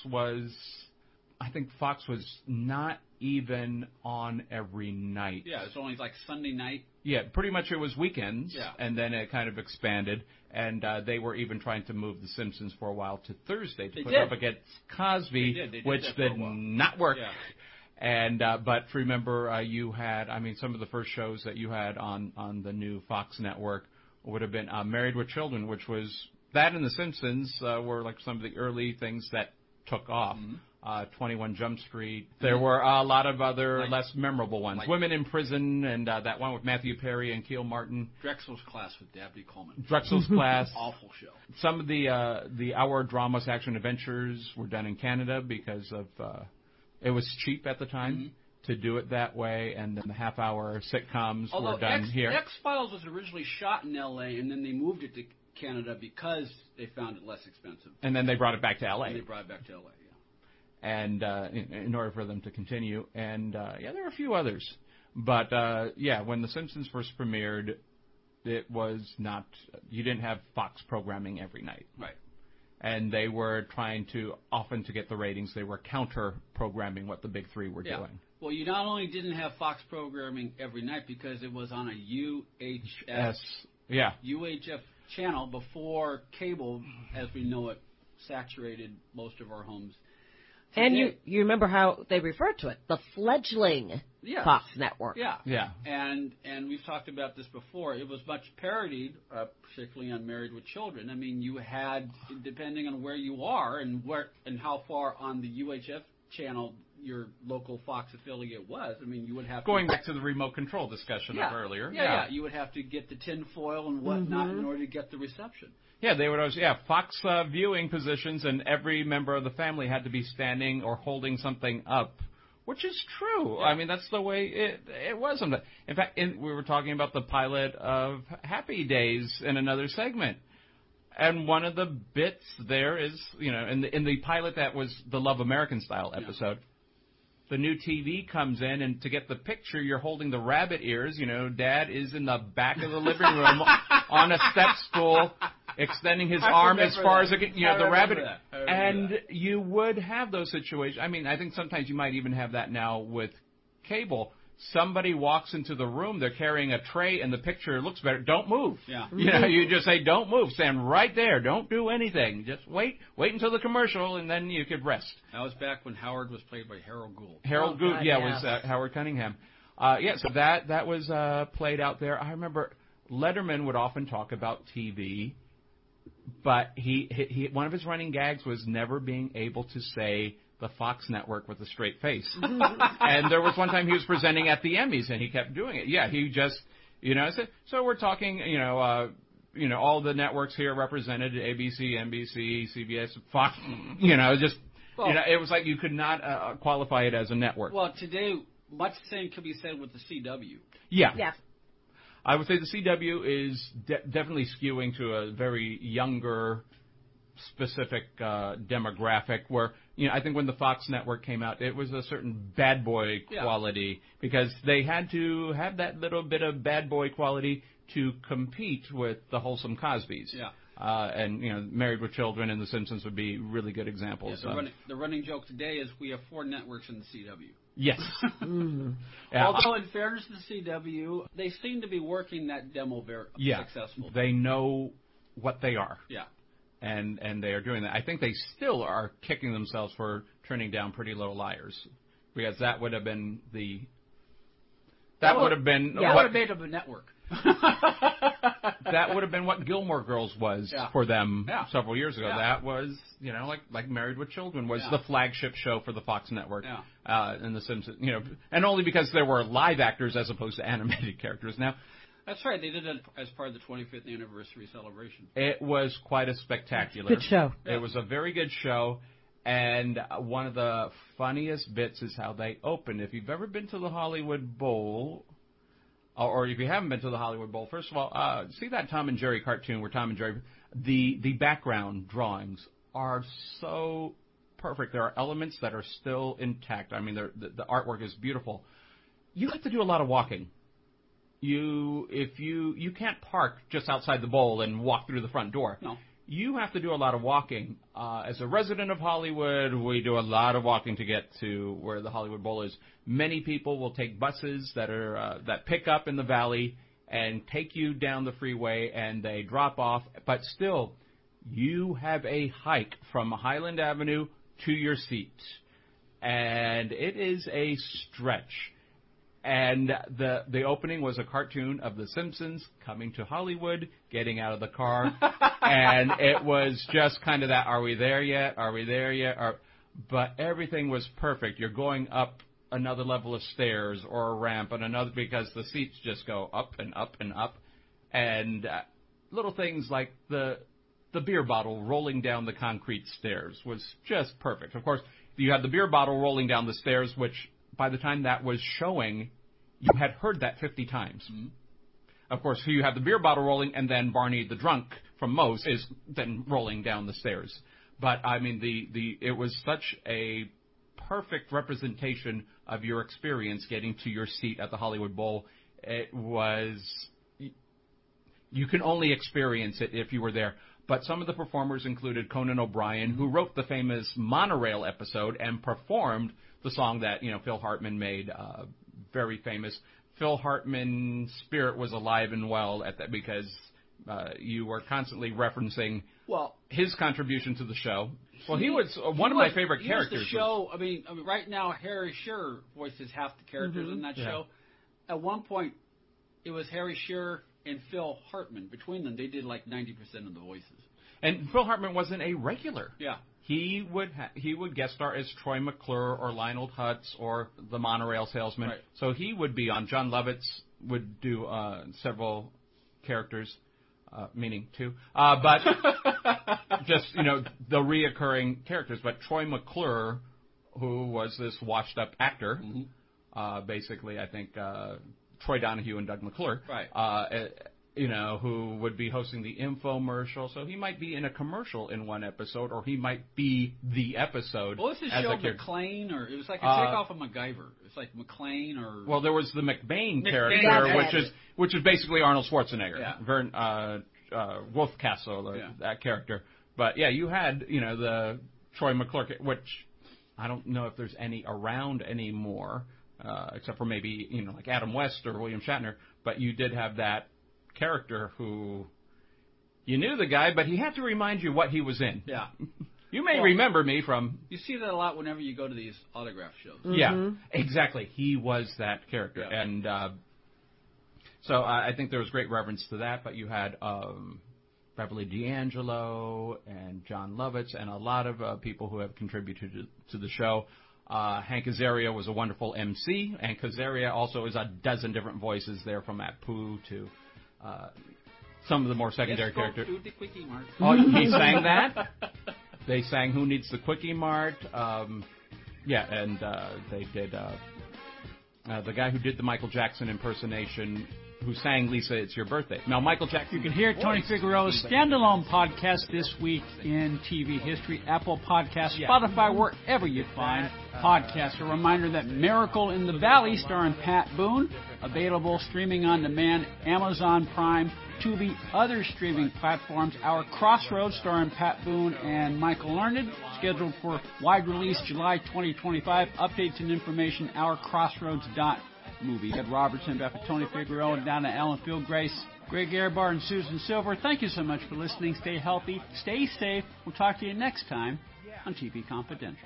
was not even on every night. Yeah, it was only like Sunday night. Yeah, pretty much it was weekends, yeah, and then it kind of expanded, and they were even trying to move The Simpsons for a while to Thursday to put up against Cosby, which did not work. Yeah. And but remember, you had, some of the first shows that you had on the new Fox network would have been Married with Children, which was, that and The Simpsons were like some of the early things that took off. Mm-hmm. 21 Jump Street. There were a lot of other less memorable ones. Women in Prison, and that one with Matthew Perry and Keel Martin. Drexel's Class with Dabney Coleman. Drexel's Class. Awful show. Some of the hour dramas, action adventures were done in Canada because of it was cheap at the time to do it that way, and then the half-hour sitcoms were done here. X-Files was originally shot in L.A., and then they moved it to Canada because they found it less expensive. And then they brought it back to L.A. And in order for them to continue. And, there were a few others. But, when The Simpsons first premiered, it was not, you didn't have Fox programming every night. Right. And they were trying to, often to get the ratings, they were counter-programming what the big three were doing. Well, you not only didn't have Fox programming every night because it was on a UHF channel before cable, as we know it, saturated most of our homes. And you remember how they referred to it, the fledgling Fox network. Yeah. And we've talked about this before. It was much parodied, particularly on Married with Children. I mean, you had, depending on where you are and how far on the UHF channel your local Fox affiliate was, I mean, you would have going back to the remote control discussion of earlier. Yeah, you would have to get the tin foil and whatnot in order to get the reception. Yeah, they would always, Fox viewing positions, and every member of the family had to be standing or holding something up, which is true. Yeah. I mean, that's the way it was. In fact, we were talking about the pilot of Happy Days in another segment. And one of the bits there is, in the pilot that was the Love American Style episode, the new TV comes in, and to get the picture, you're holding the rabbit ears. Dad is in the back of the living room on a step stool extending his I arm as remember far that. as it can, I the remember rabbit. that. I remember And that. you would have those situations. I mean, I think sometimes you might even have that now with cable. Somebody walks into the room, they're carrying a tray, and the picture looks better. Don't move. Yeah. You know, you just say, don't move. Stand right there. Don't do anything. Just wait until the commercial, and then you could rest. That was back when Howard was played by Harold Gould. Harold Gould, God, yeah, yes. was Howard Cunningham. So that was played out there. I remember Letterman would often talk about TV, but he one of his running gags was never being able to say the Fox network with a straight face. And there was one time he was presenting at the Emmys, and he kept doing it. Yeah, he just, so we're talking, all the networks here represented, ABC, NBC, CBS, Fox, it was like you could not qualify it as a network. Well, today, much the same could be said with the CW. Yeah. Yes. I would say the CW is definitely skewing to a very younger, specific demographic where, I think when the Fox network came out, it was a certain bad boy quality because they had to have that little bit of bad boy quality to compete with the wholesome Cosbys. Yeah. And, Married with Children and The Simpsons would be really good examples. Yeah, the running joke today is we have 4 networks in the CW. Yes. Yeah. Although, in fairness to the CW, they seem to be working that demo very successfully. They know what they are. Yeah. And they are doing that. I think they still are kicking themselves for turning down Pretty Little Liars, because that would have been what would have made them a network. That would have been what Gilmore Girls was for them several years ago. Yeah. That was, like Married with Children was the flagship show for the Fox network. Yeah. And The Simpsons, and only because there were live actors as opposed to animated characters. Now, that's right. They did it as part of the 25th anniversary celebration. it was quite a spectacular. Good show. It was a very good show, and one of the funniest bits is how they opened. If you've ever been to the Hollywood Bowl, or if you haven't been to the Hollywood Bowl, first of all, see that Tom and Jerry cartoon where Tom and Jerry, the background drawings are so perfect. There are elements that are still intact. I mean, the artwork is beautiful. You have to do a lot of walking. You can't park just outside the bowl and walk through the front door. No. You have to do a lot of walking. As a resident of Hollywood, we do a lot of walking to get to where the Hollywood Bowl is. Many people will take buses that pick up in the valley and take you down the freeway, and they drop off. But still, you have a hike from Highland Avenue to your seat, and it is a stretch. And the opening was a cartoon of The Simpsons coming to Hollywood, getting out of the car, and it was just kind of that, are we there yet? Are we there yet? But everything was perfect. You're going up another level of stairs or a ramp and another, because the seats just go up and up and up. And little things like the beer bottle rolling down the concrete stairs was just perfect. Of course, you had the beer bottle rolling down the stairs, which by the time that was showing, you had heard that 50 times. Mm-hmm. Of course, you have the beer bottle rolling, and then Barney the drunk from Moe's is then rolling down the stairs. But, I mean, it was such a perfect representation of your experience getting to your seat at the Hollywood Bowl. It was... You can only experience it if you were there. But some of the performers included Conan O'Brien, who wrote the famous Monorail episode and performed the song that, Phil Hartman made very famous. Phil Hartman's spirit was alive and well at that, because you were constantly referencing his contribution to the show. Well, he was one of my favorite characters. The show, I mean, right now Harry Shearer voices half the characters in that show. At one point, it was Harry Shearer and Phil Hartman. Between them, they did like 90% of the voices. And Phil Hartman wasn't a regular. Yeah. He would guest star as Troy McClure or Lionel Hutz or the Monorail Salesman. Right. So he would be on. John Lovitz would do several characters, meaning two. But just, the reoccurring characters. But Troy McClure, who was this washed-up actor, basically, I think, Troy Donahue and Doug McClure. Right. Who would be hosting the infomercial. So he might be in a commercial in one episode, or he might be the episode. What was his show, McClane? Or it was like a takeoff of MacGyver. It's like McClane or... Well, there was the McBain character, yeah, which is basically Arnold Schwarzenegger. Yeah. Wolfcastle, that character. But yeah, you had the Troy McClure, which I don't know if there's any around anymore, except for maybe like Adam West or William Shatner. But you did have that character who you knew the guy, but he had to remind you what he was in. Yeah. You may remember me from... You see that a lot whenever you go to these autograph shows. Mm-hmm. Yeah, exactly. He was that character. Yeah. And so I think there was great reverence to that, but you had Beverly D'Angelo and John Lovitz and a lot of people who have contributed to the show. Hank Azaria was a wonderful MC, and Azaria also is a dozen different voices there, from Apu to some of the more secondary characters. The Quickie Mart. Oh, he sang that? They sang Who Needs the Quickie Mart. And they did the guy who did the Michael Jackson impersonation, who sang Lisa, It's Your Birthday. Now, Michael Jackson... You can hear Tony Figueroa's standalone podcast this week in TV history, Apple Podcasts, Spotify, wherever you find podcasts. A reminder that Miracle in the Valley, starring Pat Boone, available streaming on demand, Amazon Prime, Tubi, other streaming platforms. Our Crossroads, starring Pat Boone and Michael Learned, scheduled for wide release July 2025. Updates and information, ourcrossroads.movie. Ed Robertson, back with Tony Figueroa, and down to Alan Field, Grace, Greg Ehrbar, and Susan Silver. Thank you so much for listening. Stay healthy. Stay safe. We'll talk to you next time on TV Confidential.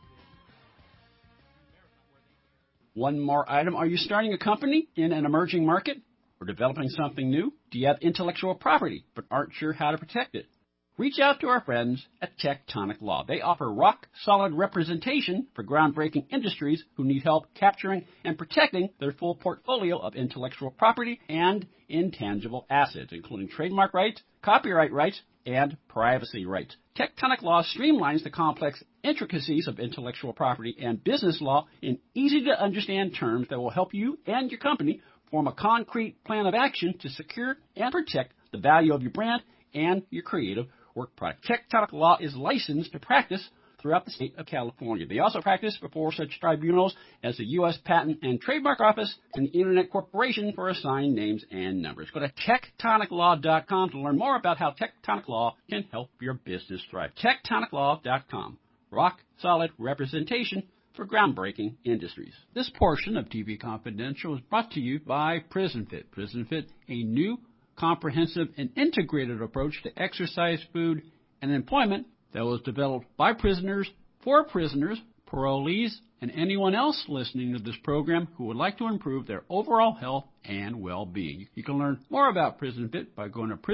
One more item. Are you starting a company in an emerging market or developing something new? Do you have intellectual property but aren't sure how to protect it? Reach out to our friends at Tectonic Law. They offer rock-solid representation for groundbreaking industries who need help capturing and protecting their full portfolio of intellectual property and intangible assets, including trademark rights, copyright rights, and privacy rights. Tectonic Law streamlines the complex intricacies of intellectual property and business law in easy-to-understand terms that will help you and your company form a concrete plan of action to secure and protect the value of your brand and your creative work product. Tectonic Law is licensed to practice throughout the state of California. They also practice before such tribunals as the U.S. Patent and Trademark Office and the Internet Corporation for assigned names and numbers. Go to tectoniclaw.com to learn more about how Tectonic Law can help your business thrive. Tectoniclaw.com. Rock-solid representation for groundbreaking industries. This portion of TV Confidential is brought to you by PrisonFit. PrisonFit, a new, comprehensive, and integrated approach to exercise, food, and employment that was developed by prisoners, for prisoners, parolees, and anyone else listening to this program who would like to improve their overall health and well-being. You can learn more about PrisonFit by going to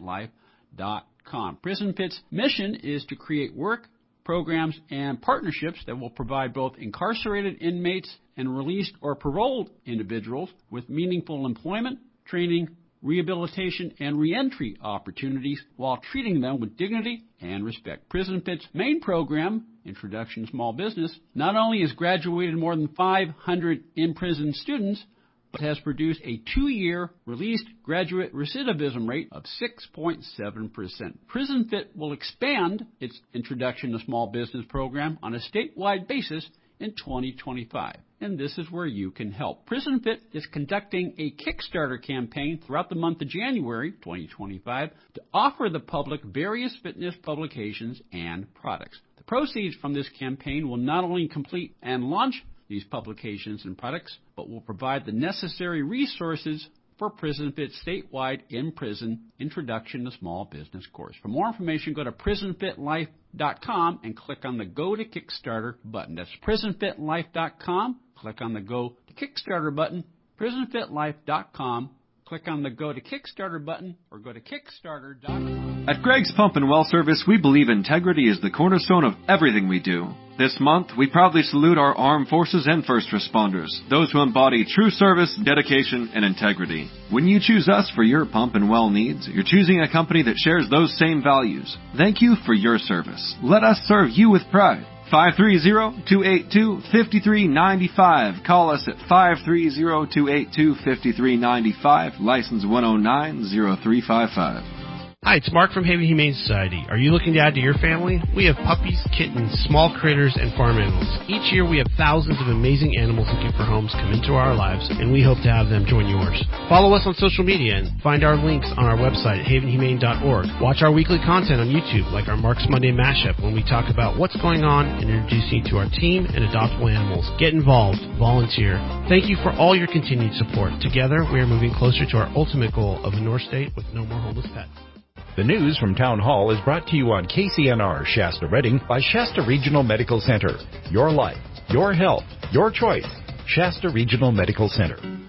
PrisonFitLife.com. PrisonFit's mission is to create work, programs, and partnerships that will provide both incarcerated inmates and released or paroled individuals with meaningful employment, training, rehabilitation, and reentry opportunities while treating them with dignity and respect. PrisonFit's main program, Introduction to Small Business, not only has graduated more than 500 in-prison students, but has produced a 2-year released graduate recidivism rate of 6.7%. PrisonFit will expand its Introduction to Small Business program on a statewide basis in 2025. And this is where you can help. PrisonFit is conducting a Kickstarter campaign throughout the month of January 2025 to offer the public various fitness publications and products. The proceeds from this campaign will not only complete and launch these publications and products, but will provide the necessary resources for PrisonFit's statewide in-prison Introduction to Small Business course. For more information, go to PrisonFitLife.com and click on the Go to Kickstarter button. That's PrisonFitLife.com. Click on the Go to Kickstarter button. PrisonFitLife.com. Click on the Go to Kickstarter button or go to Kickstarter.com. At Greg's Pump and Well Service, we believe integrity is the cornerstone of everything we do. This month, we proudly salute our armed forces and first responders, those who embody true service, dedication, and integrity. When you choose us for your pump and well needs, you're choosing a company that shares those same values. Thank you for your service. Let us serve you with pride. 530-282-5395. Call us at 530-282-5395. License 1090355. Hi, it's Mark from Haven Humane Society. Are you looking to add to your family? We have puppies, kittens, small critters, and farm animals. Each year we have thousands of amazing animals looking for homes come into our lives, and we hope to have them join yours. Follow us on social media and find our links on our website at havenhumane.org. Watch our weekly content on YouTube, like our Mark's Monday Mashup, when we talk about what's going on and introduce you to our team and adoptable animals. Get involved. Volunteer. Thank you for all your continued support. Together, we are moving closer to our ultimate goal of a North State with no more homeless pets. The news from Town Hall is brought to you on KCNR Shasta Redding by Shasta Regional Medical Center. Your life, your health, your choice. Shasta Regional Medical Center.